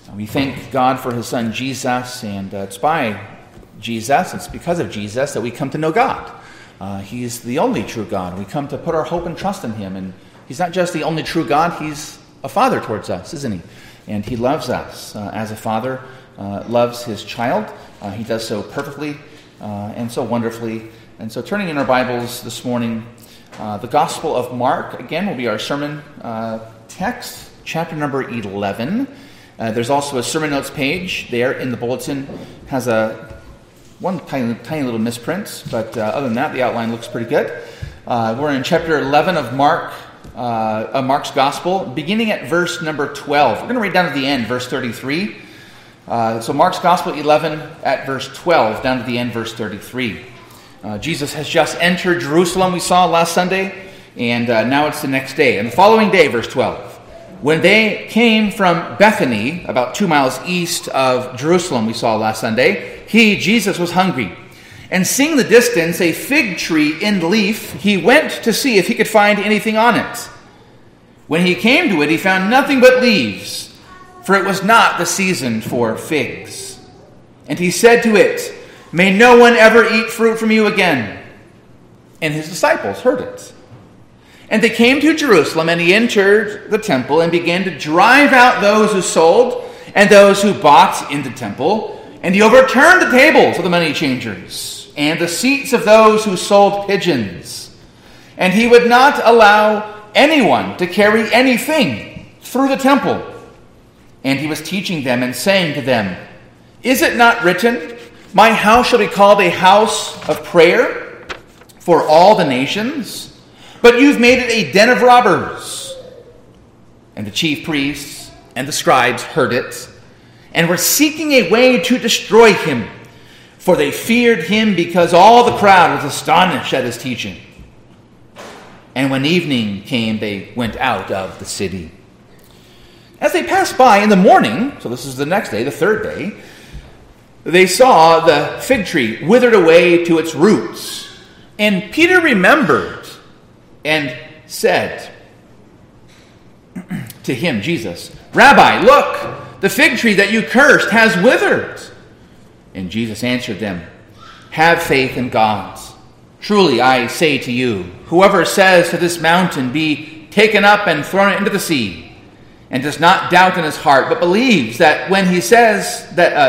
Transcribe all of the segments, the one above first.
We thank God for his son Jesus, and it's by Jesus, it's because of Jesus that we come to know God. He is the only true God. We come to put our hope and trust in him, and he's not just the only true God, he's a father towards us, isn't he? And he loves us as a father loves his child. He does so perfectly and so wonderfully. And so turning in our Bibles this morning, the Gospel of Mark, again, will be our sermon text, chapter number 11. There's also a sermon notes page there in the bulletin. Has one tiny little misprint, but other than that, the outline looks pretty good. We're in chapter 11 of Mark's Gospel, beginning at verse number 12. We're going to read down to the end, verse 33. So Mark's Gospel 11 at verse 12, down to the end, verse 33. Jesus has just entered Jerusalem, we saw last Sunday, and now it's the next day. And the following day, verse 12. When they came from Bethany, about 2 miles east of Jerusalem, we saw last Sunday, Jesus was hungry. And seeing the distance a fig tree in leaf, he went to see if he could find anything on it. When he came to it, he found nothing but leaves, for it was not the season for figs. And he said to it, "May no one ever eat fruit from you again." And his disciples heard it. And they came to Jerusalem, and he entered the temple and began to drive out those who sold and those who bought in the temple. And he overturned the tables of the money changers and the seats of those who sold pigeons. And he would not allow anyone to carry anything through the temple. And he was teaching them and saying to them, "Is it not written, 'My house shall be called a house of prayer for all the nations'? But you've made it a den of robbers." And the chief priests and the scribes heard it, and were seeking a way to destroy him, for they feared him because all the crowd was astonished at his teaching. And when evening came, they went out of the city. As they passed by in the morning, so this is the next day, the third day, they saw the fig tree withered away to its roots. And Peter remembered and said to him, Jesus, "Rabbi, look, the fig tree that you cursed has withered." And Jesus answered them, "Have faith in God. Truly I say to you, whoever says to this mountain, 'Be taken up and thrown into the sea,' and does not doubt in his heart, but believes that what he says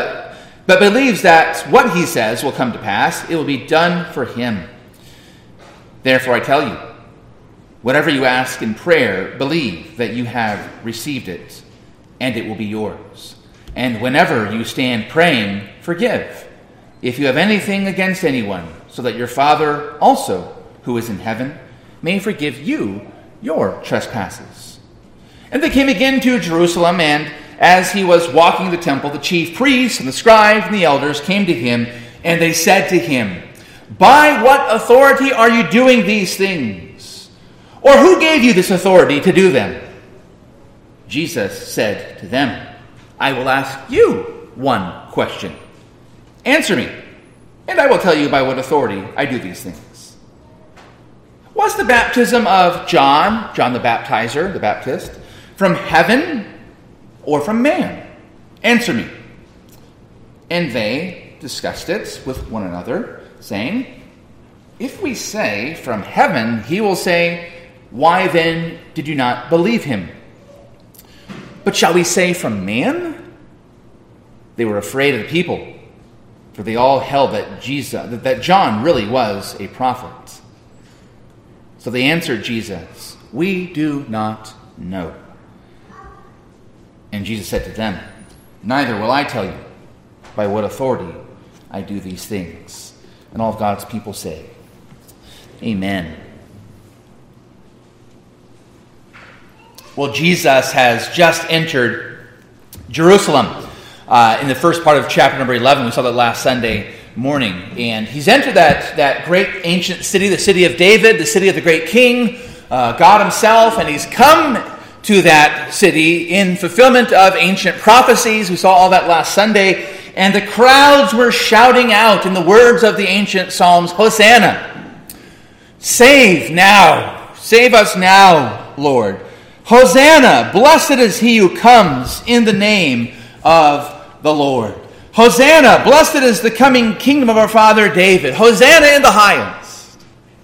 will come to pass, it will be done for him. Therefore I tell you, whatever you ask in prayer, believe that you have received it, and it will be yours. And whenever you stand praying, forgive, if you have anything against anyone, so that your Father also, who is in heaven, may forgive you your trespasses." And they came again to Jerusalem, and as he was walking the temple, the chief priests and the scribes and the elders came to him, and they said to him, "By what authority are you doing these things? Or who gave you this authority to do them?" Jesus said to them, "I will ask you one question. Answer me, and I will tell you by what authority I do these things. Was the baptism of John the Baptizer, the Baptist, from heaven or from man? Answer me." And they discussed it with one another, saying, "If we say from heaven, he will say, 'Why then did you not believe him?' But shall we say from man?" They were afraid of the people, for they all held that John really was a prophet. So they answered Jesus, "We do not know." And Jesus said to them, "Neither will I tell you by what authority I do these things." And all of God's people say, Amen. Well, Jesus has just entered Jerusalem in the first part of chapter number 11. We saw that last Sunday morning. And he's entered that great ancient city, the city of David, the city of the great king, God himself, and he's come to that city in fulfillment of ancient prophecies. We saw all that last Sunday. And the crowds were shouting out in the words of the ancient Psalms, "Hosanna! Save now! Save us now, Lord! Hosanna! Blessed is he who comes in the name of the Lord. Hosanna, blessed is the coming kingdom of our father David. Hosanna in the highest.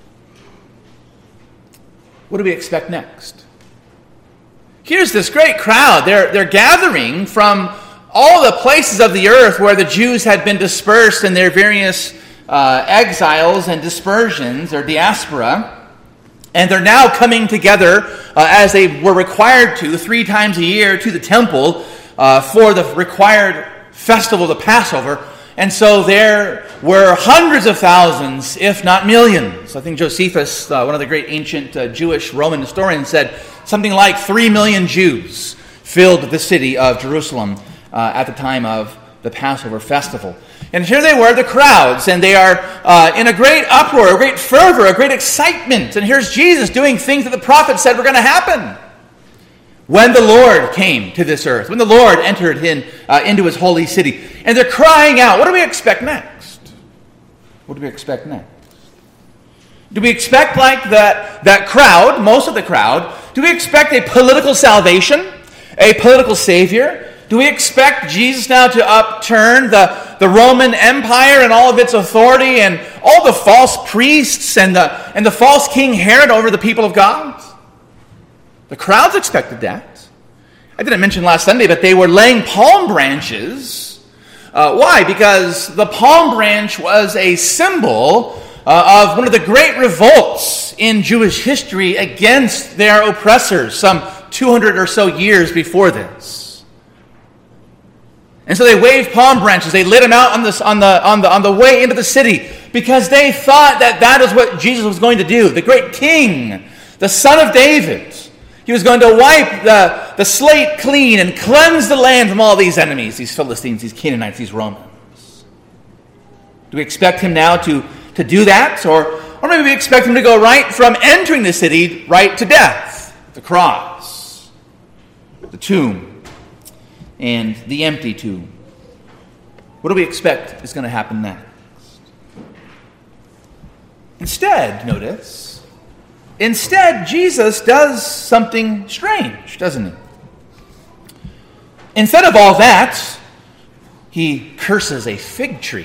What do we expect next? Here's this great crowd. They're gathering from all the places of the earth where the Jews had been dispersed in their various exiles and dispersions or diaspora. And they're now coming together as they were required to 3 times a year to the temple for the required festival of the Passover. And so there were hundreds of thousands, if not millions. I think Josephus, one of the great ancient Jewish Roman historians, said something like 3 million Jews filled the city of Jerusalem at the time of the Passover festival. And here they were, the crowds, and they are in a great uproar, a great fervor, a great excitement. And here's Jesus doing things that the prophet said were going to happen. When the Lord came to this earth, when the Lord entered into his holy city. And they're crying out, what do we expect next? What do we expect next? Do we expect like that crowd, most of the crowd, do we expect a political salvation, a political savior? Do we expect Jesus now to upturn the Roman Empire and all of its authority and all the false priests and the false King Herod over the people of God? The crowds expected that. I didn't mention last Sunday, but they were laying palm branches. Why? Because the palm branch was a symbol of one of the great revolts in Jewish history against their oppressors, some 200 or so years before this. And so they waved palm branches. They lit them out on the way into the city because they thought that is what Jesus was going to do. The great king, the son of David. He was going to wipe the slate clean and cleanse the land from all these enemies, these Philistines, these Canaanites, these Romans. Do we expect him now to do that? Or maybe we expect him to go right from entering the city right to death, the cross, the tomb, and the empty tomb. What do we expect is going to happen next? Instead, Jesus does something strange, doesn't he? Instead of all that, he curses a fig tree.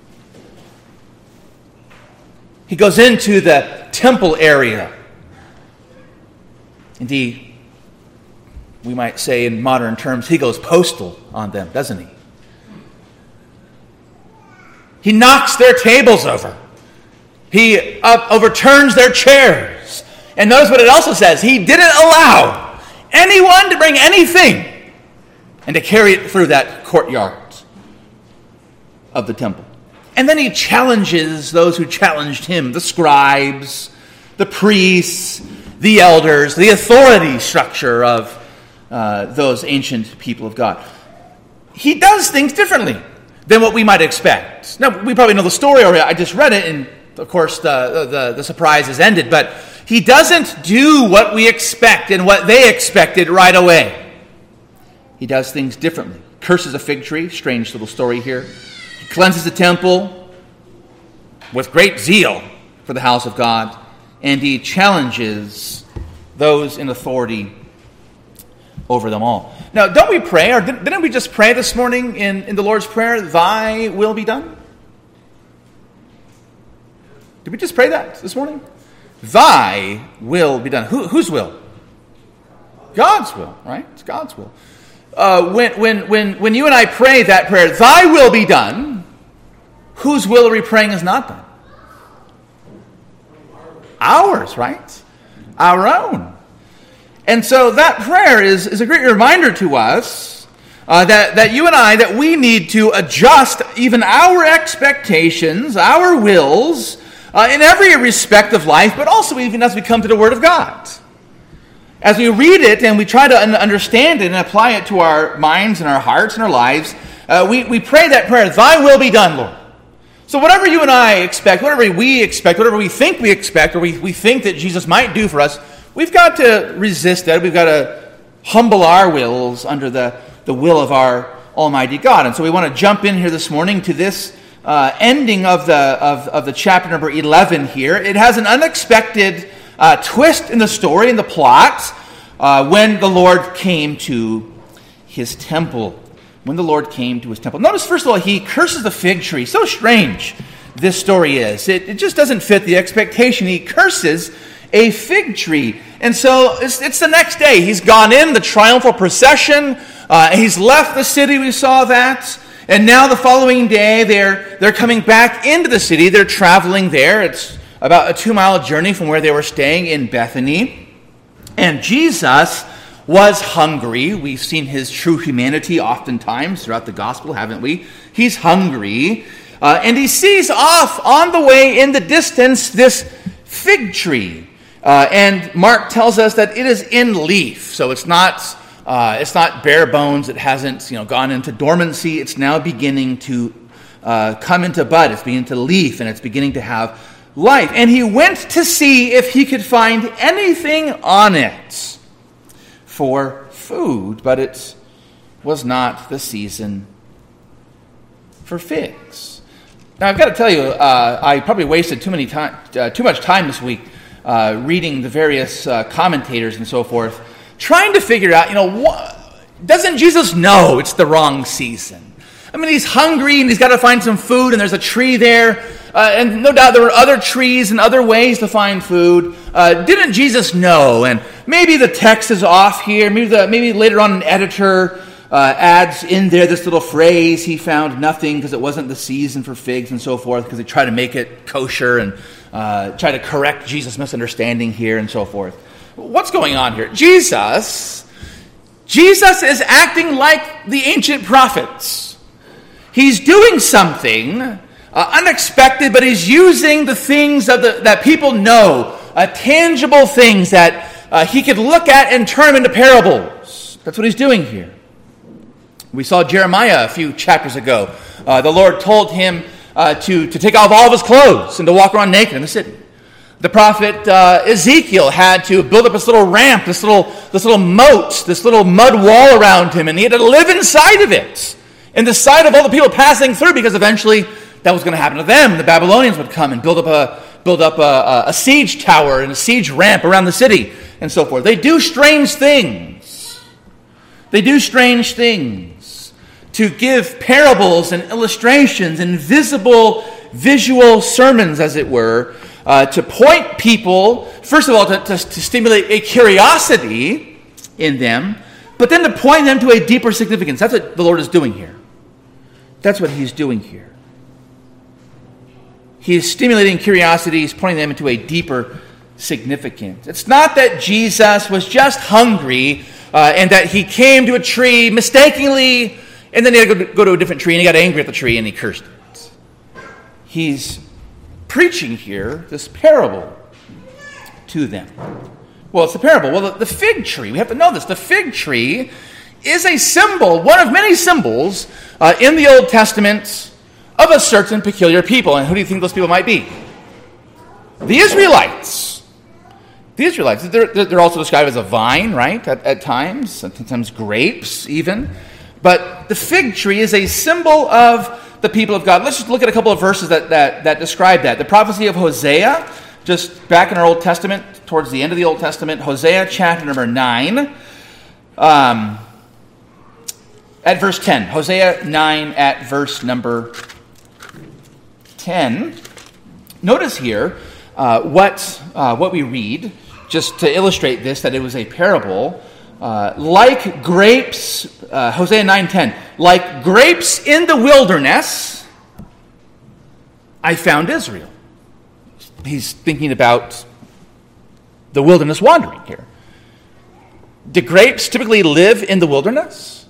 He goes into the temple area. Indeed, we might say in modern terms, he goes postal on them, doesn't he? He knocks their tables over. He overturns their chairs. And notice what it also says. He didn't allow anyone to bring anything and to carry it through that courtyard of the temple. And then he challenges those who challenged him, the scribes, the priests, the elders, the authority structure of those ancient people of God. He does things differently than what we might expect. Now, we probably know the story already. I just read it, and of course the surprise is ended. But he doesn't do what we expect and what they expected right away. He does things differently. Curses a fig tree, strange little story here. He cleanses the temple with great zeal for the house of God, and he challenges those in authority over them all. Now, don't we pray, or didn't we just pray this morning in the Lord's Prayer, thy will be done? Did we just pray that this morning? Thy will be done. Whose will? God's will, right? It's God's will. When you and I pray that prayer, thy will be done, whose will are we praying is not done? Ours, right? Our own. And so that prayer is a great reminder to us that you and I, that we need to adjust even our expectations, our wills, in every respect of life, but also even as we come to the Word of God. As we read it and we try to understand it and apply it to our minds and our hearts and our lives, we pray that prayer, thy will be done, Lord. So whatever you and I expect, whatever we expect, whatever we think we expect, or we think that Jesus might do for us, we've got to resist that. We've got to humble our wills under the will of our Almighty God. And so we want to jump in here this morning to this ending of the chapter number 11 here. It has an unexpected twist in the story, in the plot, when the Lord came to his temple. when the Lord came to his temple. Notice, first of all, he curses the fig tree. So strange this story is. It just doesn't fit the expectation. He curses a fig tree. And so it's the next day. He's gone in the triumphal procession. He's left the city. We saw that. And now the following day, they're coming back into the city. They're traveling there. It's about a 2-mile journey from where they were staying in Bethany. And Jesus was hungry. We've seen his true humanity oftentimes throughout the gospel, haven't we? He's hungry. And he sees off on the way in the distance this fig tree. And Mark tells us that it is in leaf. So it's not bare bones. It hasn't gone into dormancy. It's now beginning to come into bud. It's beginning to leaf, and it's beginning to have life. And he went to see if he could find anything on it for food, but it was not the season for figs. Now, I've got to tell you, I probably wasted too much time this week reading the various commentators and so forth, trying to figure out, doesn't Jesus know it's the wrong season? I mean, he's hungry and he's got to find some food, and there's a tree there, and no doubt there were other trees and other ways to find food. Didn't Jesus know? And maybe the text is off here. Maybe later on an editor adds in there this little phrase, he found nothing because it wasn't the season for figs and so forth, because they try to make it kosher and try to correct Jesus' misunderstanding here and so forth. What's going on here? Jesus is acting like the ancient prophets. He's doing something unexpected, but he's using the things that people know, tangible things that he could look at and turn into parables. That's what he's doing here. We saw Jeremiah a few chapters ago. The Lord told him to take off all of his clothes and to walk around naked in the city. The prophet Ezekiel had to build up this little ramp, this little moat, this little mud wall around him, and he had to live inside of it, in the sight of all the people passing through, because eventually that was going to happen to them. The Babylonians would come and build up a siege tower and a siege ramp around the city and so forth. They do strange things. They do strange things to give parables and illustrations and visual sermons, as it were, to point people, first of all, to stimulate a curiosity in them, but then to point them to a deeper significance. That's what the Lord is doing here. That's what he's doing here. He is stimulating curiosity. He's pointing them into a deeper significance. It's not that Jesus was just hungry and that he came to a tree mistakenly, and then he had to go to a different tree, and he got angry at the tree, and he cursed it. He's preaching here this parable to them. Well, it's a parable. Well, the fig tree, we have to know this. The fig tree is a symbol, one of many symbols in the Old Testament of a certain peculiar people. And who do you think those people might be? The Israelites. The Israelites. They're also described as a vine, right, at times, sometimes grapes even. But the fig tree is a symbol of the people of God. Let's just look at a couple of verses that describe that. The prophecy of Hosea, just back in our Old Testament, towards the end of the Old Testament, Hosea chapter number 9, at verse 10. Hosea 9 at verse number 10. Notice here what we read, just to illustrate this, that it was a parable. Like grapes, Hosea 9:10, like grapes in the wilderness, I found Israel. He's thinking about the wilderness wandering here. Do grapes typically live in the wilderness?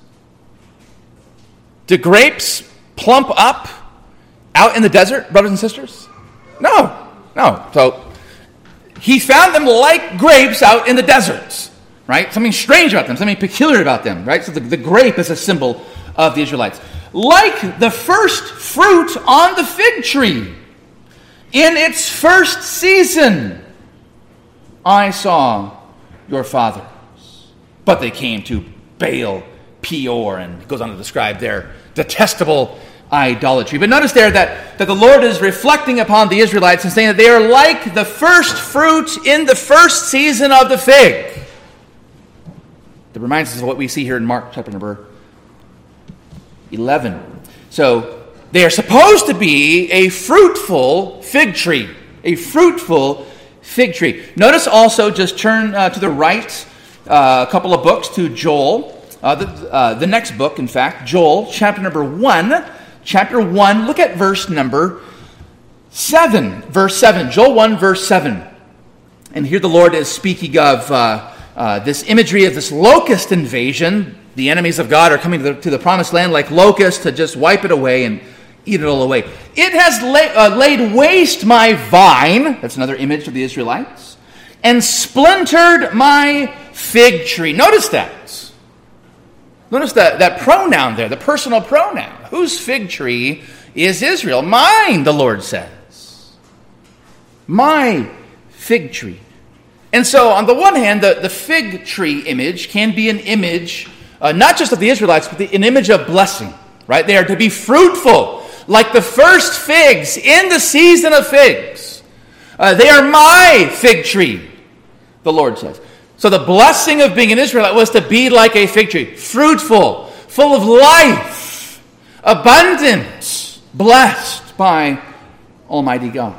Do grapes plump up out in the desert, brothers and sisters? No. So he found them like grapes out in the deserts. Right? Something strange about them, something peculiar about them, right? So the grape is a symbol of the Israelites. Like the first fruit on the fig tree in its first season, I saw your fathers. But they came to Baal Peor, and it goes on to describe their detestable idolatry. But notice there that the Lord is reflecting upon the Israelites and saying that they are like the first fruit in the first season of the fig. That reminds us of what we see here in Mark chapter number 11. So they are supposed to be a fruitful fig tree. A fruitful fig tree. Notice also, just turn to the right a couple of books to Joel. The next book, in fact, Joel, chapter number 1. Chapter 1, look at verse number 7. Verse 7. Joel 1, verse 7. And here the Lord is speaking of this imagery of this locust invasion. The enemies of God are coming to the promised land like locusts to just wipe it away and eat it all away. It has laid waste my vine. That's another image of the Israelites. And splintered my fig tree. Notice that. Notice that pronoun there, the personal pronoun. Whose fig tree is Israel? Mine, the Lord says. My fig tree. And so, on the one hand, the fig tree image can be an image, not just of the Israelites, but an image of blessing. Right? They are to be fruitful, like the first figs in the season of figs. They are my fig tree, the Lord says. So the blessing of being an Israelite was to be like a fig tree, fruitful, full of life, abundant, blessed by Almighty God.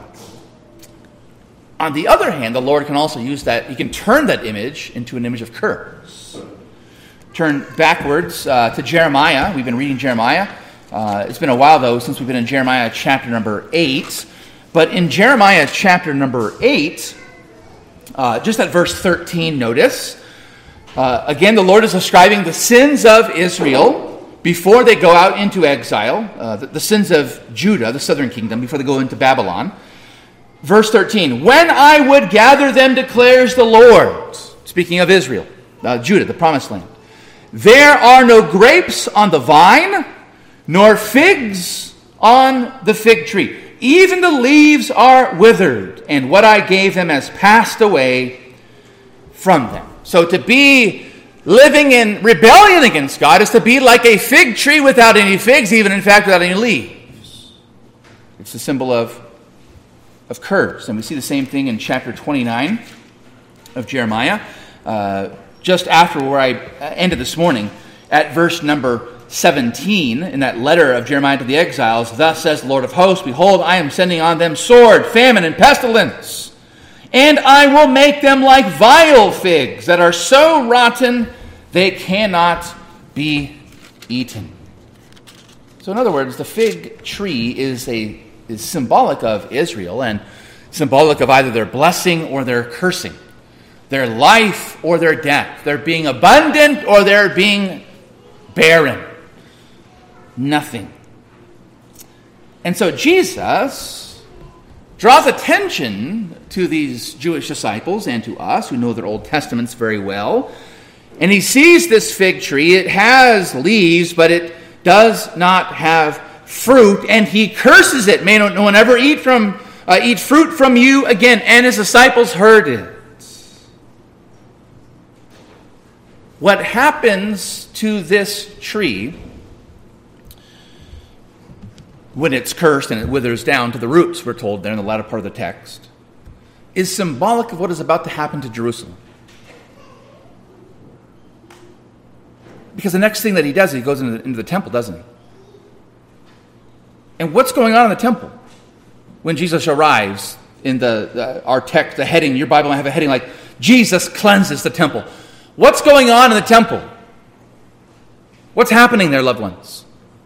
On the other hand, the Lord can also use that, he can turn that image into an image of curse. Turn backwards to Jeremiah. We've been reading Jeremiah. It's been a while, though, since we've been in Jeremiah chapter number 8. But in Jeremiah chapter number 8, just at verse 13, notice, again, the Lord is describing the sins of Israel before they go out into exile, the sins of Judah, the southern kingdom, before they go into Babylon. Verse 13, when I would gather them, declares the Lord, speaking of Israel, Judah, the promised land, there are no grapes on the vine, nor figs on the fig tree. Even the leaves are withered, and what I gave them has passed away from them. So to be living in rebellion against God is to be like a fig tree without any figs, even in fact without any leaves. It's a symbol of curse. And we see the same thing in chapter 29 of Jeremiah, just after where I ended this morning, at verse number 17, in that letter of Jeremiah to the exiles, thus says the Lord of hosts, behold, I am sending on them sword, famine, and pestilence, and I will make them like vile figs that are so rotten they cannot be eaten. So in other words, the fig tree is symbolic of Israel and symbolic of either their blessing or their cursing, their life or their death, their being abundant or their being barren. Nothing. And so Jesus draws attention to these Jewish disciples and to us who know their Old Testaments very well. And he sees this fig tree. It has leaves, but it does not have fruit, and he curses it. May no one ever eat fruit from you again. And his disciples heard it. What happens to this tree when it's cursed and it withers down to the roots, we're told there in the latter part of the text, is symbolic of what is about to happen to Jerusalem. Because the next thing that he does, he goes into the temple, doesn't he? And what's going on in the temple? When Jesus arrives, in our text, the heading, your Bible might have a heading like, Jesus cleanses the temple. What's going on in the temple? What's happening there, loved ones?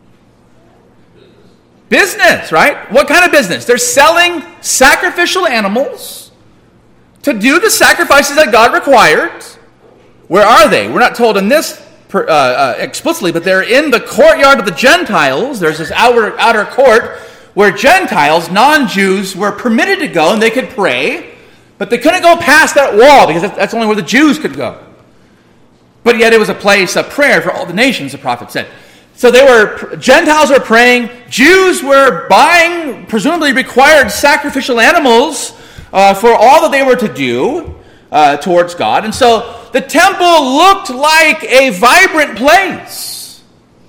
Business, right? What kind of business? They're selling sacrificial animals to do the sacrifices that God required. Where are they? We're not told in this explicitly, but they're in the courtyard of the Gentiles. There's this outer court where Gentiles, non-Jews, were permitted to go and they could pray, but they couldn't go past that wall because that's only where the Jews could go. But yet it was a place of prayer for all the nations, the prophet said. So Gentiles were praying, Jews were buying presumably required sacrificial animals for all that they were to do towards God. And so the temple looked like a vibrant place.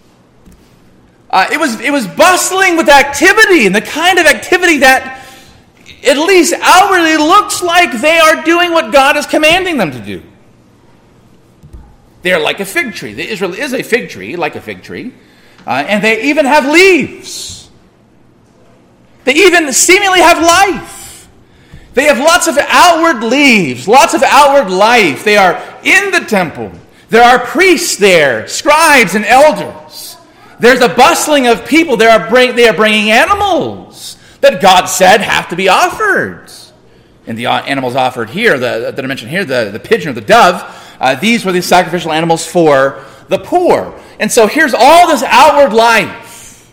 It was bustling with activity, and the kind of activity that at least outwardly looks like they are doing what God is commanding them to do. They are like a fig tree. Israel is a fig tree, like a fig tree. And they even have leaves. They even seemingly have life. They have lots of outward leaves, lots of outward life. They are in the temple. There are priests there, scribes and elders. There's a bustling of people. They are bringing animals that God said have to be offered. And the animals offered here, that I mentioned here, the pigeon or the dove, these were the sacrificial animals for the poor. And so here's all this outward life.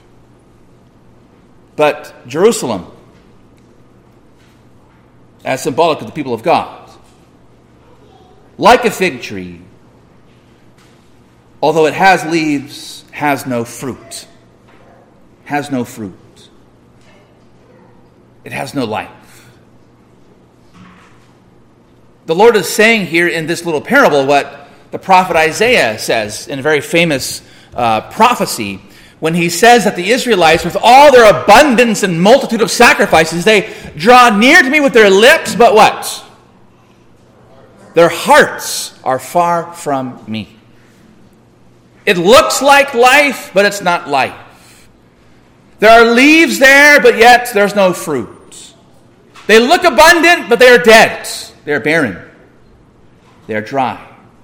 But Jerusalem, as symbolic of the people of God, like a fig tree, although it has leaves, has no fruit. Has no fruit. It has no life. The Lord is saying here in this little parable what the prophet Isaiah says in a very famous prophecy when he says that the Israelites, with all their abundance and multitude of sacrifices, they draw near to me with their lips, but what? Their hearts are far from me. It looks like life, but it's not life. There are leaves there, but yet there's no fruit. They look abundant, but they are dead. They are barren. They are dry.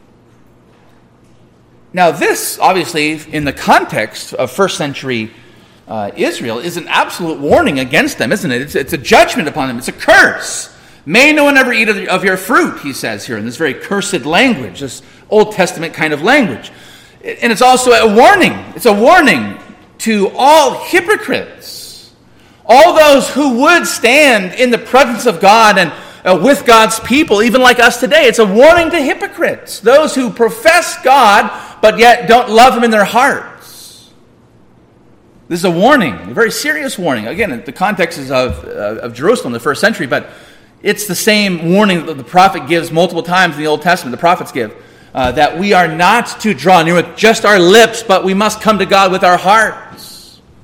Now this, obviously, in the context of first century Israel, is an absolute warning against them, isn't it? It's a judgment upon them. It's a curse. May no one ever eat of your fruit, he says here in this very cursed language, this Old Testament kind of language. And it's also a warning. It's a warning to all hypocrites, all those who would stand in the presence of God and with God's people, even like us today. It's a warning to hypocrites, those who profess God, but yet don't love Him in their hearts. This is a warning, a very serious warning. Again, the context is of Jerusalem in the first century, but it's the same warning that the prophet gives multiple times in the Old Testament, the prophets give, that we are not to draw near with just our lips, but we must come to God with our hearts.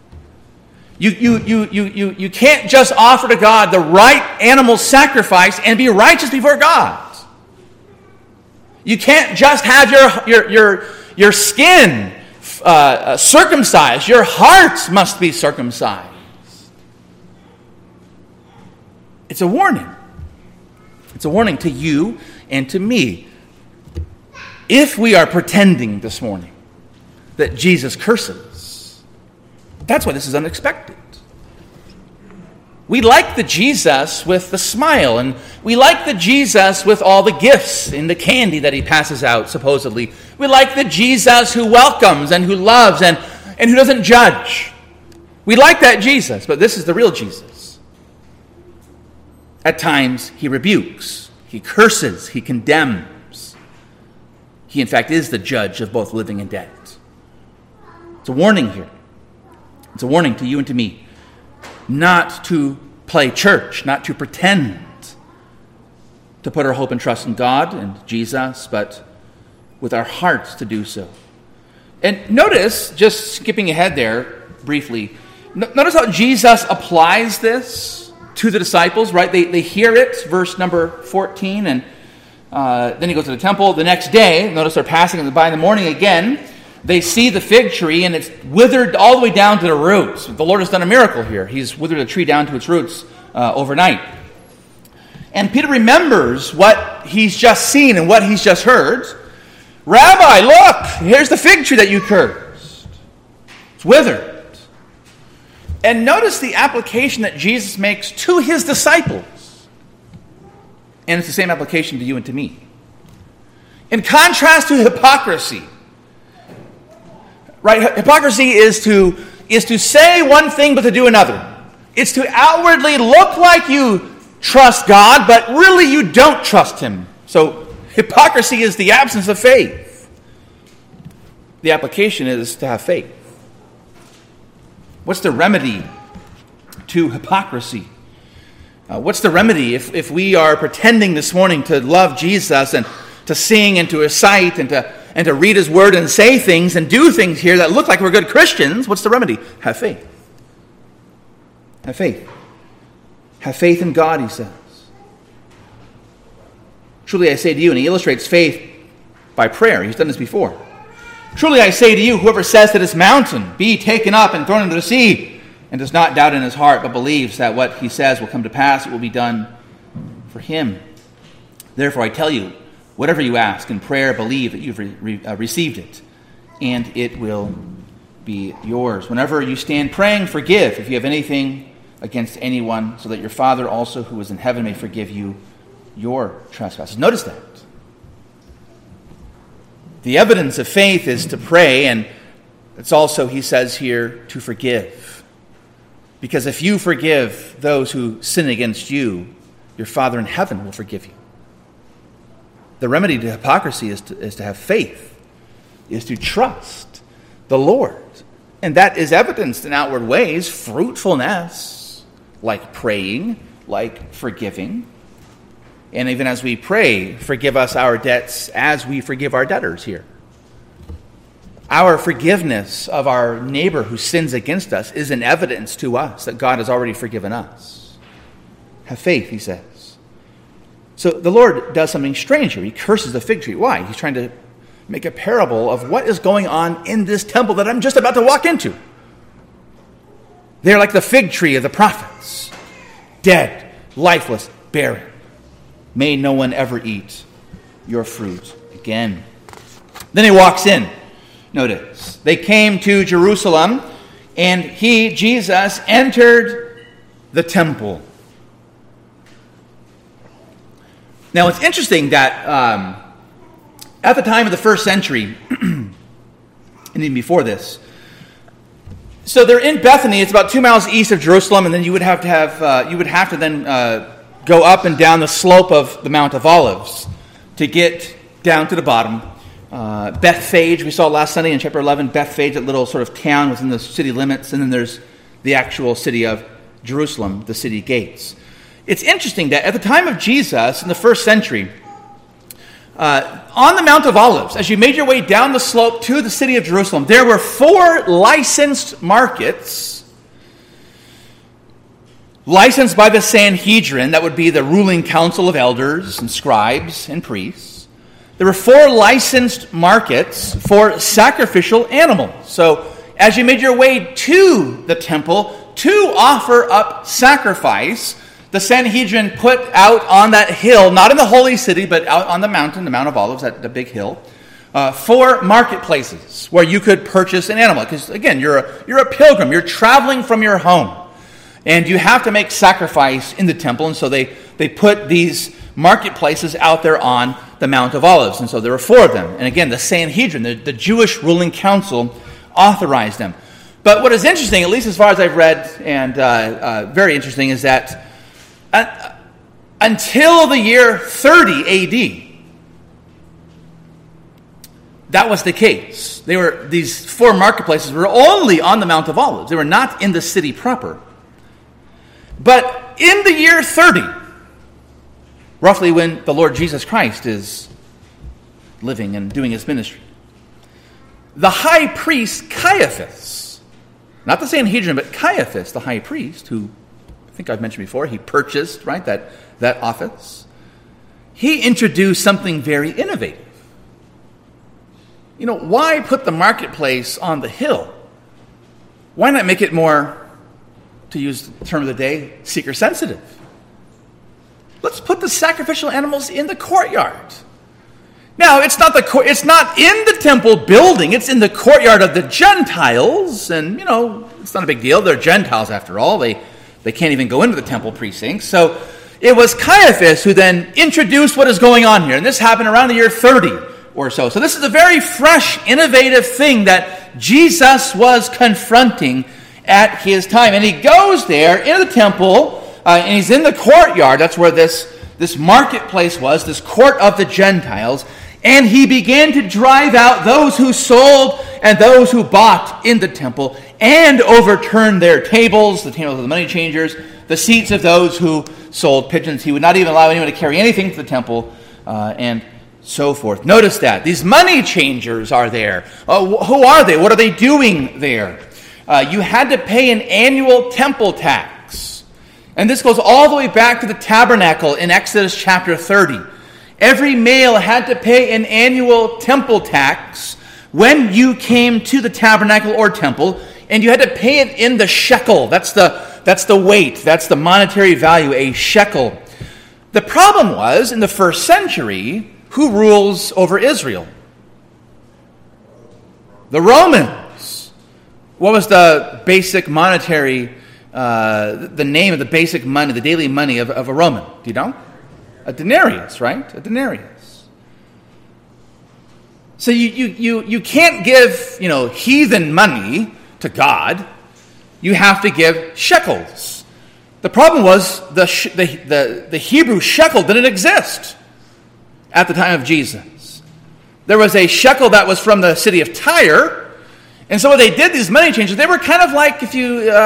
You can't just offer to God the right animal sacrifice and be righteous before God. You can't just have your skin circumcised. Your heart must be circumcised. It's a warning. It's a warning to you and to me. If we are pretending this morning that Jesus curses, that's why this is unexpected. We like the Jesus with the smile, and we like the Jesus with all the gifts and the candy that he passes out, supposedly. We like the Jesus who welcomes and who loves and who doesn't judge. We like that Jesus, but this is the real Jesus. At times, he rebukes, he curses, he condemns. He, in fact, is the judge of both living and dead. It's a warning here. It's a warning to you and to me not to play church, not to pretend to put our hope and trust in God and Jesus, but with our hearts to do so. And notice, just skipping ahead there briefly, notice how Jesus applies this to the disciples, right? They hear it, verse number 14, and then he goes to the temple the next day. Notice they're passing by in the morning again. They see the fig tree, and it's withered all the way down to the roots. The Lord has done a miracle here. He's withered the tree down to its roots overnight. And Peter remembers what he's just seen and what he's just heard. Rabbi, look, here's the fig tree that you cursed. It's withered. And notice the application that Jesus makes to his disciples. And it's the same application to you and to me. In contrast to hypocrisy, right? Hypocrisy is to say one thing but to do another. It's to outwardly look like you trust God, but really you don't trust Him. So hypocrisy is the absence of faith. The application is to have faith. What's the remedy to hypocrisy? What's the remedy if we are pretending this morning to love Jesus and to sing and to recite and to read His Word and say things and do things here that look like we're good Christians? What's the remedy? Have faith. Have faith. Have faith in God, he says. Truly I say to you, and he illustrates faith by prayer. He's done this before. Truly I say to you, whoever says to this mountain, be taken up and thrown into the sea, and does not doubt in his heart, but believes that what he says will come to pass, it will be done for him. Therefore I tell you, whatever you ask in prayer, believe that you've received it, and it will be yours. Whenever you stand praying, forgive if you have anything against anyone, so that your Father also who is in heaven may forgive you your trespasses. Notice that. The evidence of faith is to pray, and it's also, he says here, to forgive. Because if you forgive those who sin against you, your Father in heaven will forgive you. The remedy to hypocrisy is to have faith, is to trust the Lord. And that is evidenced in outward ways, fruitfulness, like praying, like forgiving. And even as we pray, forgive us our debts as we forgive our debtors here. Our forgiveness of our neighbor who sins against us is an evidence to us that God has already forgiven us. Have faith, he says. So the Lord does something strange here. He curses the fig tree. Why? He's trying to make a parable of what is going on in this temple that I'm just about to walk into. They're like the fig tree of the prophets. Dead, lifeless, barren. May no one ever eat your fruit again. Then he walks in. Notice, they came to Jerusalem, and he, Jesus, entered the temple. Now, it's interesting that at the time of the first century, and even before this, so they're in Bethany. It's about 2 miles east of Jerusalem, and then you would have to then go up and down the slope of the Mount of Olives to get down to the bottom. Bethphage, we saw last Sunday in chapter 11, Bethphage, that little sort of town within the city limits, and then there's the actual city of Jerusalem, the city gates. It's interesting that at the time of Jesus, in the first century, on the Mount of Olives, as you made your way down the slope to the city of Jerusalem, there were 4 licensed markets, licensed by the Sanhedrin, that would be the ruling council of elders and scribes and priests. There were 4 licensed markets for sacrificial animals. So as you made your way to the temple to offer up sacrifice, the Sanhedrin put out on that hill, not in the holy city, but out on the mountain, the Mount of Olives, that the big hill, 4 marketplaces where you could purchase an animal. Because again, you're a pilgrim, you're traveling from your home, and you have to make sacrifice in the temple, and so they put these marketplaces out there on the Mount of Olives, and so there were 4 of them. And again, the Sanhedrin, the Jewish ruling council, authorized them. But what is interesting, at least as far as I've read, and very interesting, is that until the year 30 A.D., that was the case. These 4 marketplaces were only on the Mount of Olives. They were not in the city proper. But in the year 30, roughly when the Lord Jesus Christ is living and doing his ministry, the high priest Caiaphas, not the Sanhedrin, but Caiaphas, the high priest, who I think I've mentioned before, he purchased, right, that office, he introduced something very innovative. You know, why put the marketplace on the hill? Why not make it more, to use the term of the day, seeker sensitive? Let's put the sacrificial animals in the courtyard. Now, it's not in the temple building. It's in the courtyard of the Gentiles. And, you know, it's not a big deal. They're Gentiles after all. They can't even go into the temple precincts. So it was Caiaphas who then introduced what is going on here. And this happened around the year 30 or so. So this is a very fresh, innovative thing that Jesus was confronting at his time. And he goes there into the temple, and he's in the courtyard. That's where this marketplace was, this court of the Gentiles. And he began to drive out those who sold and those who bought in the temple, and overturn their tables, the tables of the money changers, the seats of those who sold pigeons. He would not even allow anyone to carry anything to the temple, and so forth. Notice that. These money changers are there. Who are they? What are they doing there? You had to pay an annual temple tax. And this goes all the way back to the tabernacle in Exodus chapter 30. Every male had to pay an annual temple tax when you came to the tabernacle or temple, and you had to pay it in the shekel. That's the weight. That's the monetary value, a shekel. The problem was, in the first century, who rules over Israel? The Romans. What was the basic monetary, the name of the basic money, the daily money of a Roman? Do you know? A denarius, right? A denarius. So you can't give, heathen money to God. You have to give shekels. The problem was the Hebrew shekel didn't exist at the time of Jesus. There was a shekel that was from the city of Tyre, and so what they did, these money changes, they were kind of like if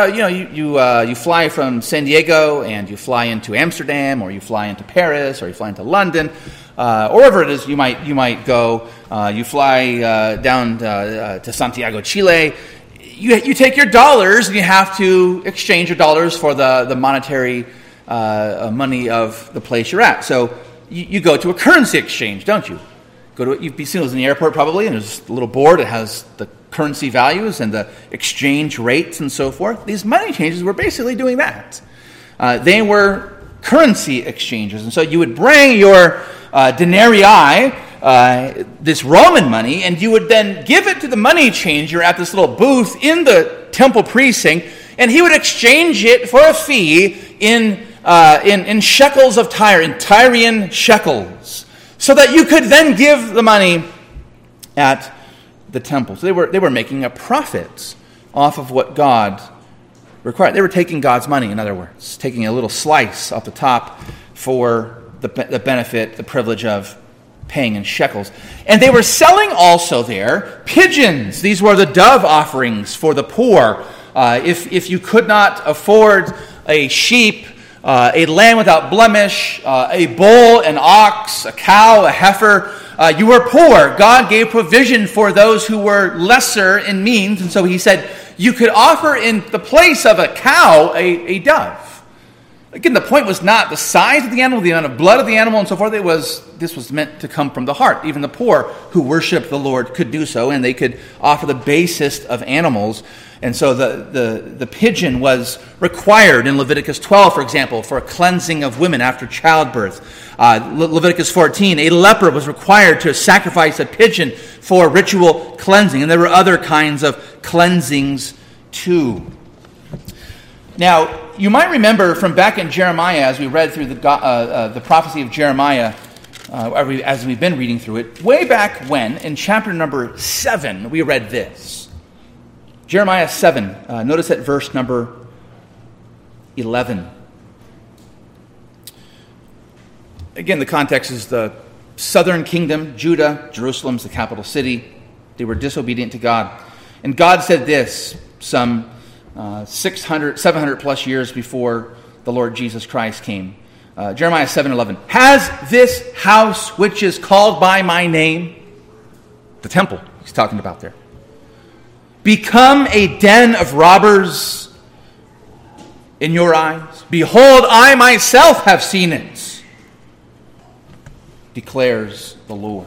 you fly from San Diego and you fly into Amsterdam, or you fly into Paris, or you fly into London, or wherever it is you might go. You fly down to Santiago, Chile. You take your dollars and you have to exchange your dollars for the monetary money of the place you're at. So you go to a currency exchange, don't you? You've seen those in the airport probably, and there's a little board that has the currency values and the exchange rates and so forth. These money changes were basically doing that. They were currency exchanges. And so you would bring your denarii, this Roman money, and you would then give it to the money changer at this little booth in the temple precinct, and he would exchange it for a fee in shekels of Tyre, in Tyrian shekels, so that you could then give the money at the temple. So they were making a profit off of what God required. They were taking God's money, in other words, taking a little slice off the top for the benefit, the privilege of paying in shekels. And they were selling also there pigeons. These were the dove offerings for the poor. If you could not afford a sheep, a lamb without blemish, a bull, an ox, a cow, a heifer, you were poor. God gave provision for those who were lesser in means, and so he said you could offer in the place of a cow a dove. Again, the point was not the size of the animal, the amount of blood of the animal, and so forth. This was meant to come from the heart. Even the poor who worshiped the Lord could do so, and they could offer the basest of animals. And so the pigeon was required in Leviticus 12, for example, for a cleansing of women after childbirth. Leviticus 14, a leper was required to sacrifice a pigeon for ritual cleansing. And there were other kinds of cleansings too. Now, you might remember from back in Jeremiah, as we read through the prophecy of Jeremiah, as we've been reading through it, way back when, in chapter number 7, we read this. Jeremiah 7, notice at verse number 11. Again, the context is the southern kingdom, Judah, Jerusalem's the capital city. They were disobedient to God. And God said this some 700 plus years before the Lord Jesus Christ came. Jeremiah 7:11. Has this house which is called by my name, the temple he's talking about there, become a den of robbers in your eyes? Behold, I myself have seen it, declares the Lord.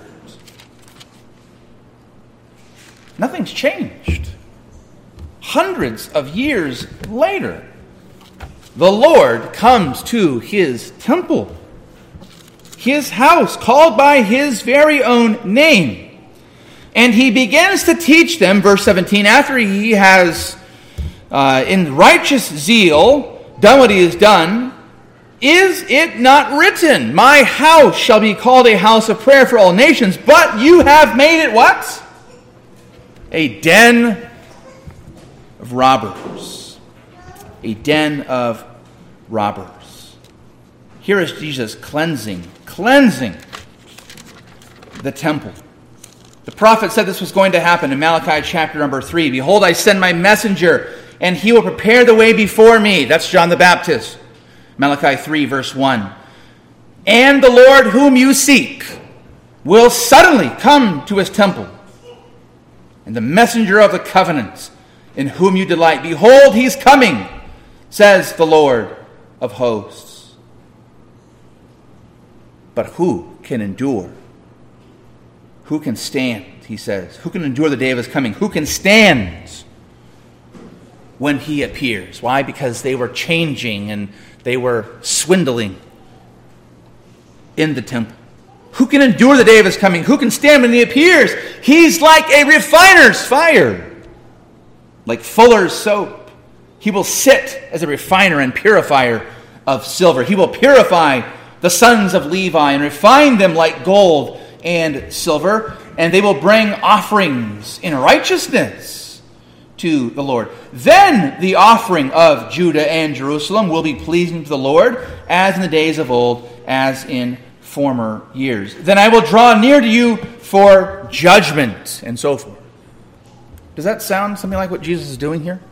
Nothing's changed. Hundreds of years later, the Lord comes to his temple, his house called by his very own name. And he begins to teach them, verse 17, after he has, in righteous zeal, done what he has done. Is it not written, my house shall be called a house of prayer for all nations, but you have made it what? A den of robbers. A den of robbers. Here is Jesus cleansing the temple. The prophet said this was going to happen in Malachi chapter number 3. Behold, I send my messenger, and he will prepare the way before me. That's John the Baptist. Malachi 3, verse 1. And the Lord whom you seek will suddenly come to his temple. And the messenger of the covenant in whom you delight, behold, he's coming, says the Lord of hosts. But who can endure? Who can stand he says. Who can endure the day of his coming? Who can stand when he appears? Why? Because they were changing and they were swindling in the temple. Who can endure the day of his coming? Who can stand when he appears? He's like a refiner's fire, like fuller's soap. He will sit as a refiner and purifier of silver. He will purify the sons of Levi and refine them like gold and silver, and they will bring offerings in righteousness to the Lord. Then the offering of Judah and Jerusalem will be pleasing to the Lord, as in the days of old, as in former years. Then I will draw near to you for judgment, and so forth. Does that sound something like what Jesus is doing here?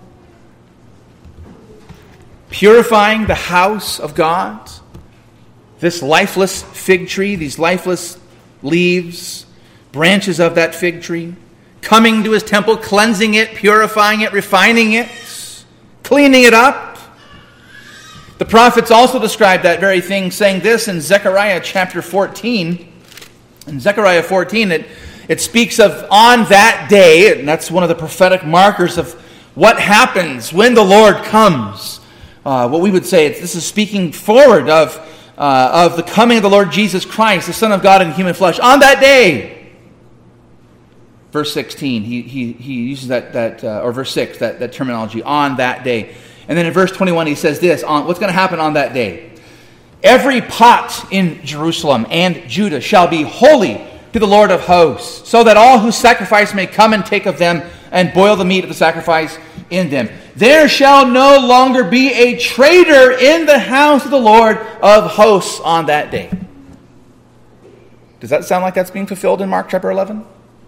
Purifying the house of God. This lifeless fig tree, these lifeless leaves, branches of that fig tree, coming to his temple, cleansing it, purifying it, refining it, cleaning it up. The prophets also describe that very thing, saying this in Zechariah chapter 14. In Zechariah 14, it speaks of on that day, and that's one of the prophetic markers of what happens when the Lord comes. What we would say, this is speaking forward of the coming of the Lord Jesus Christ, the Son of God in human flesh. On that day, verse 16, he uses that or verse 6, that terminology, on that day. And then in verse 21, he says this, what's going to happen on that day? Every pot in Jerusalem and Judah shall be holy to the Lord of hosts, so that all who sacrifice may come and take of them and boil the meat of the sacrifice in them. There shall no longer be a traitor in the house of the Lord of hosts on that day. Does that sound like that's being fulfilled in Mark chapter 11?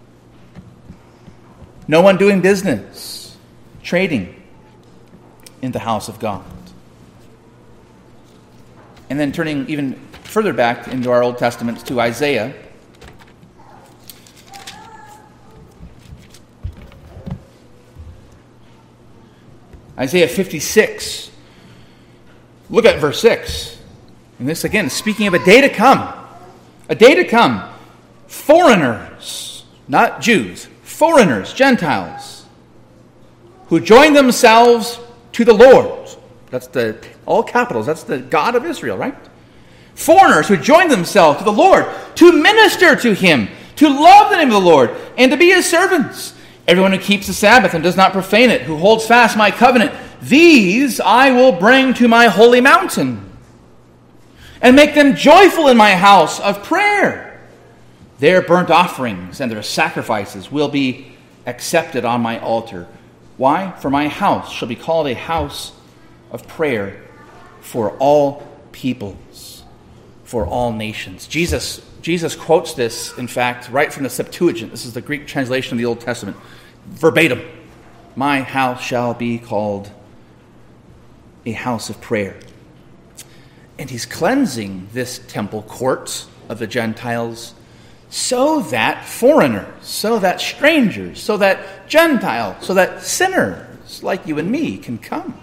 No one doing business, trading in the house of God. And then turning even further back into our Old Testament to Isaiah. Isaiah 56. Look at verse 6. And this again, speaking of a day to come. A day to come. Foreigners, not Jews, foreigners, Gentiles, who join themselves to the Lord. That's all capitals. That's the God of Israel, right? Foreigners who join themselves to the Lord to minister to him, to love the name of the Lord, and to be his servants. Everyone who keeps the Sabbath and does not profane it, who holds fast my covenant, these I will bring to my holy mountain and make them joyful in my house of prayer. Their burnt offerings and their sacrifices will be accepted on my altar. Why? For my house shall be called a house of prayer for all peoples, for all nations. Jesus quotes this, in fact, right from the Septuagint. This is the Greek translation of the Old Testament. Verbatim. My house shall be called a house of prayer. And he's cleansing this temple court of the Gentiles so that foreigners, so that strangers, so that Gentiles, so that sinners like you and me can come.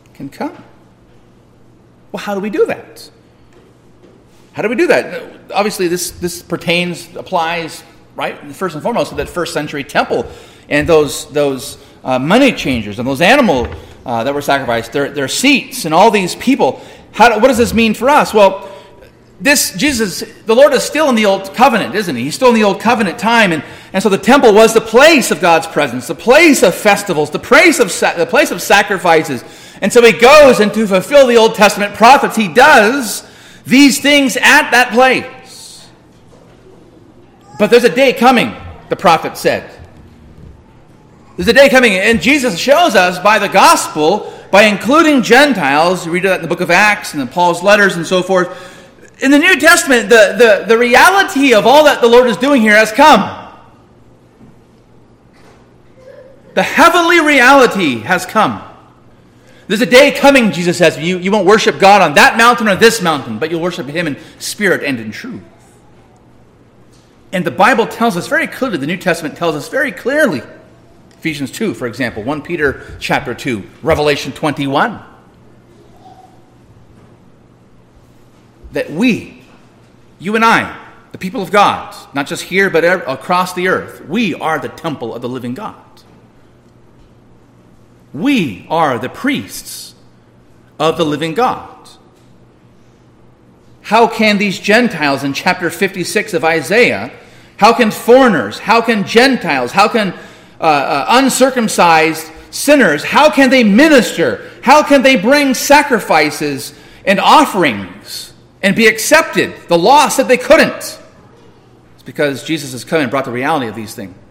Well, how do we do that? How do we do that? Obviously, this applies, right, first and foremost to that first century temple and those money changers and those animals that were sacrificed, their seats and all these people. What does this mean for us? Well, the Lord is still in the Old Covenant, isn't he? He's still in the Old Covenant time, and so the temple was the place of God's presence, the place of festivals, the place of sacrifices. And so he goes, and to fulfill the Old Testament prophets, he does these things at that place. But there's a day coming, the prophet said. There's a day coming, and Jesus shows us by the gospel, by including Gentiles, you read that in the book of Acts and in Paul's letters and so forth. In the New Testament, the reality of all that the Lord is doing here has come. The heavenly reality has come. There's a day coming, Jesus says, you won't worship God on that mountain or this mountain, but you'll worship him in spirit and in truth. And the Bible tells us very clearly, the New Testament tells us very clearly, Ephesians 2, for example, 1 Peter chapter 2, Revelation 21, that you and I, the people of God, not just here but across the earth, we are the temple of the living God. We are the priests of the living God. How can these Gentiles in chapter 56 of Isaiah, how can foreigners, how can Gentiles, how can uncircumcised sinners, how can they minister? How can they bring sacrifices and offerings and be accepted? The law said they couldn't. It's because Jesus has come and brought the reality of these things.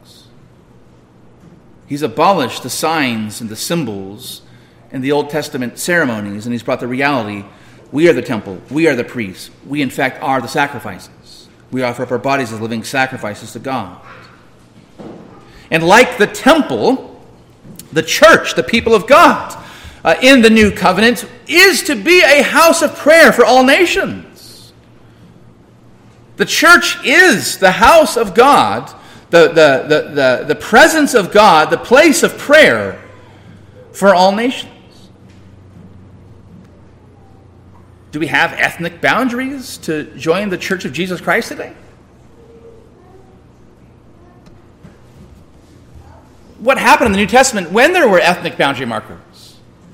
He's abolished the signs and the symbols and the Old Testament ceremonies, and he's brought the reality. We are the temple. We are the priests. We, in fact, are the sacrifices. We offer up our bodies as living sacrifices to God. And like the temple, the church, the people of God, in the new covenant, is to be a house of prayer for all nations. The church is the house of God, the presence of God, the place of prayer for all nations. Do we have ethnic boundaries to join the Church of Jesus Christ today? What happened in the New Testament when there were ethnic boundary markers?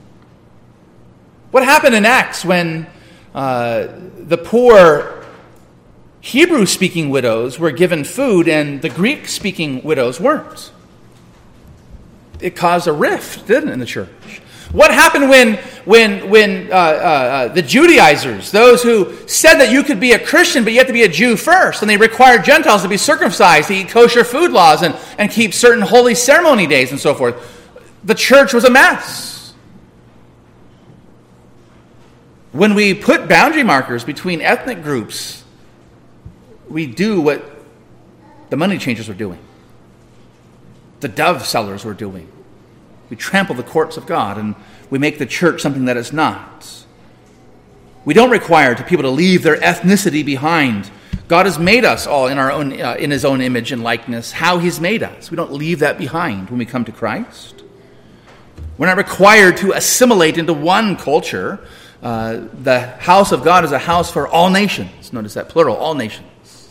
What happened in Acts when the poor Hebrew-speaking widows were given food and the Greek-speaking widows weren't? It caused a rift, didn't it, in the church? What happened when the Judaizers, those who said that you could be a Christian but you have to be a Jew first, and they required Gentiles to be circumcised, to eat kosher food laws, and keep certain holy ceremony days and so forth? The church was a mess. When we put boundary markers between ethnic groups, we do what the money changers were doing, the dove sellers were doing. We trample the courts of God, and we make the church something that it's not. We don't require people to leave their ethnicity behind. God has made us all in his own image and likeness, how he's made us. We don't leave that behind when we come to Christ. We're not required to assimilate into one culture. The house of God is a house for all nations. Notice that plural, all nations.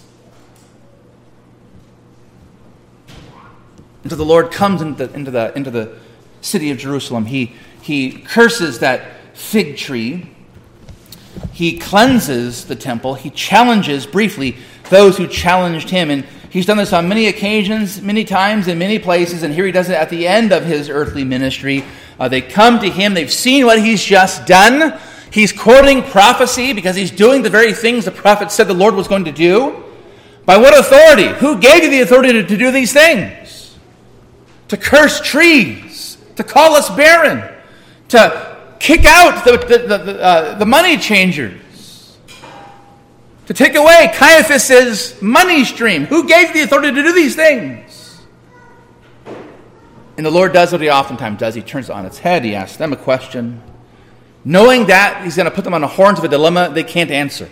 And so the Lord comes into the city of Jerusalem. He curses that fig tree. He cleanses the temple. He challenges briefly those who challenged him. And he's done this on many occasions, many times, in many places. And here he does it at the end of his earthly ministry. They come to him. They've seen what he's just done. He's quoting prophecy because he's doing the very things the prophet said the Lord was going to do. By what authority? Who gave you the authority to do these things? To curse trees, to call us barren, to kick out the money changers, to take away Caiaphas' money stream. Who gave you the authority to do these things? And the Lord does what he oftentimes does. He turns it on its head. He asks them a question. Knowing that he's going to put them on the horns of a dilemma they can't answer.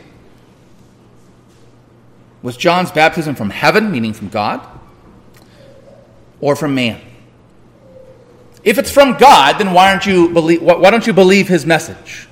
Was John's baptism from heaven, meaning from God, or from man? If it's from God, then why don't you believe his message?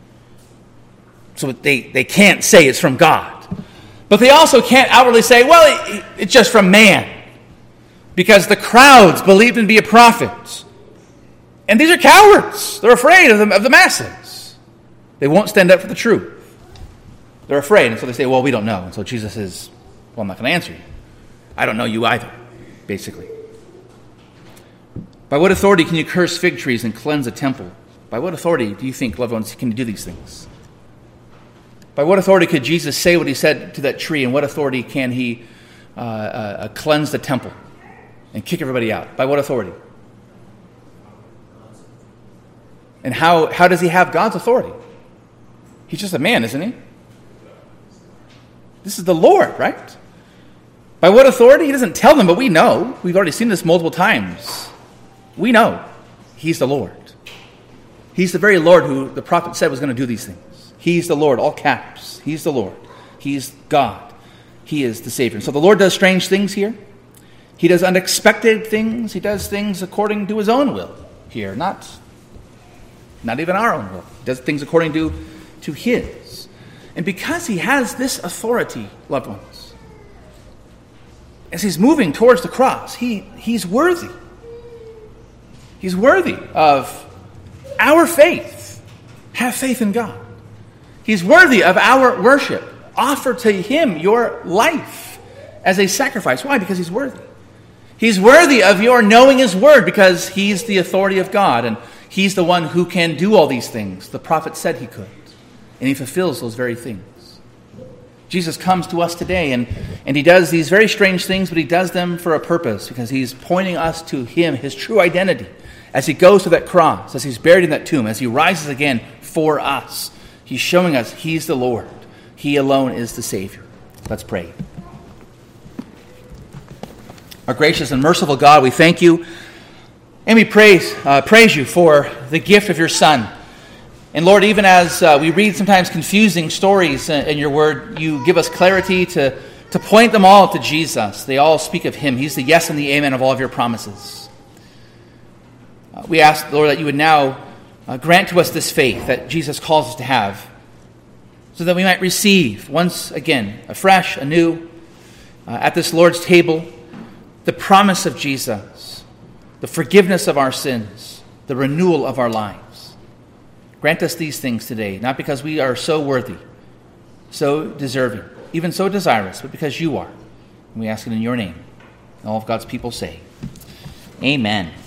So they can't say it's from God. But they also can't outwardly say, well, it's just from man. Because the crowds believed him to be a prophet. And these are cowards. They're afraid of the masses. They won't stand up for the truth. They're afraid, and so they say, well, we don't know. And so Jesus says, well, I'm not going to answer you. I don't know you either, basically. By what authority can you curse fig trees and cleanse a temple? By what authority do you think, loved ones, can you do these things? By what authority could Jesus say what he said to that tree, and what authority can he cleanse the temple and kick everybody out? By what authority? And how does he have God's authority? He's just a man, isn't he? This is the Lord, right? By what authority? He doesn't tell them, but we know. We've already seen this multiple times. We know he's the Lord. He's the very Lord who the prophet said was going to do these things. He's the Lord, all caps. He's the Lord. He's God. He is the Savior. So the Lord does strange things here. He does unexpected things. He does things according to his own will here, not even our own will. He does things according to his. And because he has this authority, loved ones, as he's moving towards the cross, he's worthy. He's worthy of our faith. Have faith in God. He's worthy of our worship. Offer to him your life as a sacrifice. Why? Because he's worthy. He's worthy of your knowing his word because he's the authority of God and he's the one who can do all these things. The prophet said he could. And he fulfills those very things. Jesus comes to us today and he does these very strange things, but he does them for a purpose because he's pointing us to him, his true identity. As he goes to that cross, as he's buried in that tomb, as he rises again for us, he's showing us he's the Lord. He alone is the Savior. Let's pray. Our gracious and merciful God, we thank you and we praise you for the gift of your Son. And Lord, even as we read sometimes confusing stories in your word, you give us clarity to point them all to Jesus. They all speak of him. He's the yes and the amen of all of your promises. We ask, Lord, that you would now grant to us this faith that Jesus calls us to have so that we might receive once again, afresh, anew, at this Lord's table, the promise of Jesus, the forgiveness of our sins, the renewal of our lives. Grant us these things today, not because we are so worthy, so deserving, even so desirous, but because you are. And we ask it in your name. And all of God's people say, Amen.